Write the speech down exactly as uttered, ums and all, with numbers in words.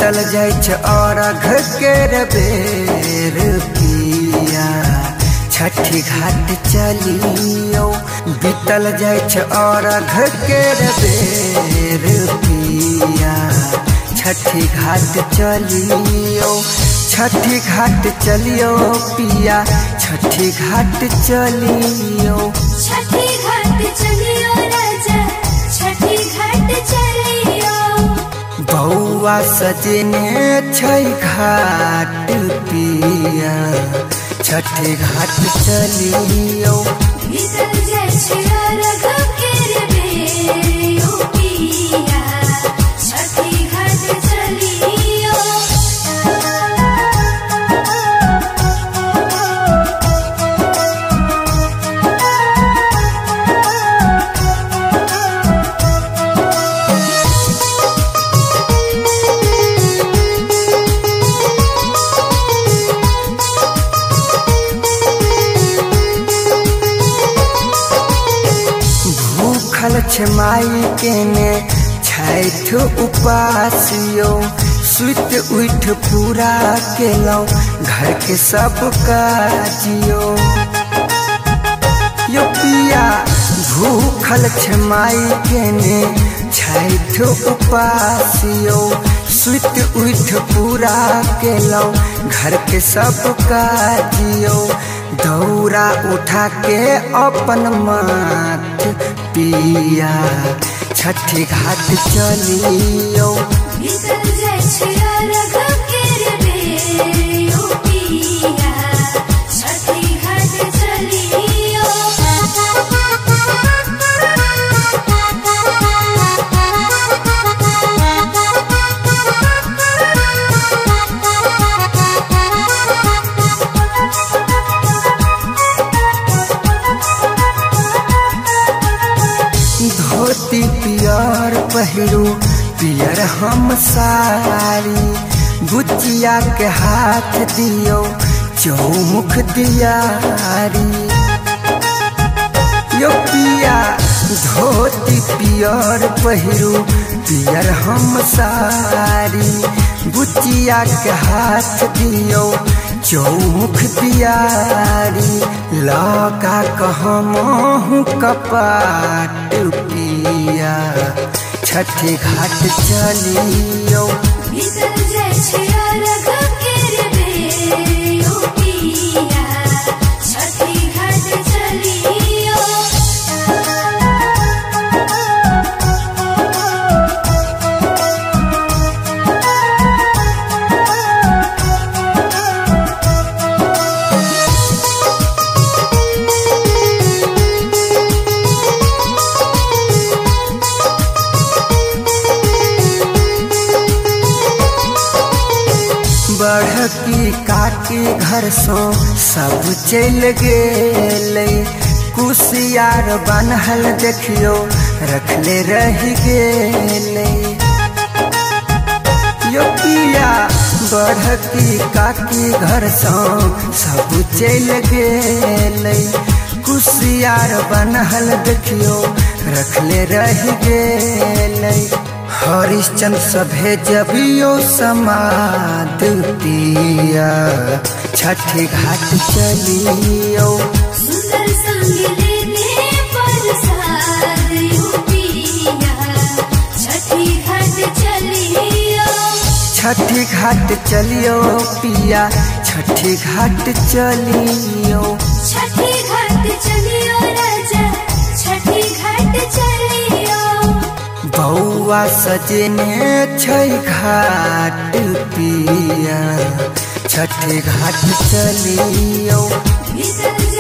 बीतल जाय छ अरघ केर बेर पिया छठी घाट चलियो। बीतल जाय छ अरघ केर बेर पिया छठी घाट चलियो। छठी घाट चलियो पिया छठी घाट चलियो। छठी घाट चलियो राजा छठी घाट चलियो। बौआ सजने छै घाट पिया छठी घाट चलियो। बीतल जाय छै अरघ केर बेर पिया छठी घाट चलियो। भूखल छ माई केने छैठ उपासियो। सुत उठ पूरा केलौ घर के सब काजियो। यो पिया भूखल छ माई केने छैठ उपासियो। सुत उठ पूरा केलौ घर के सब काजियो। दौरा उठा के अपन माथ पिया छठी घाट चलियो। बीतल जाय छै अरघ केर बेर पिया छठी घाट चलियो। धोती पियर पहिरू पियर हम सारी। बुचिया के हाथ दियो चौमुख दियारी। यो पिया धोती पियर पहिरू पियर हम सारी। बुचिया के हाथ दियो चौमुख दियारी। लगा कहमहु कपाट पिया छठी घाट चलियो। बीतल जाय छै अरघ केर बेर पिया छठी घाट चलियो। बड़की काकी घर सो सब चल गेले। कुशियार बनहल देखियो रखले रह गेले। यो पिया बड़की काकी घर सो सब चल गेले। कुशियार बनहल देखियो रखले रह गेले। हरिश्चंद्र सभे जबियो समाद पिया छठी घाट चलियो। सुंदर संग लेने प्रसाद पिया छठी घाट चलियो। छठी घाट चलियो पिया छठी घाट चलियो। छठी घाट चलियो राजा छठी घाट चलियो। बौआ सजने छै घाट पिया छठी घाट चलियो। बीतल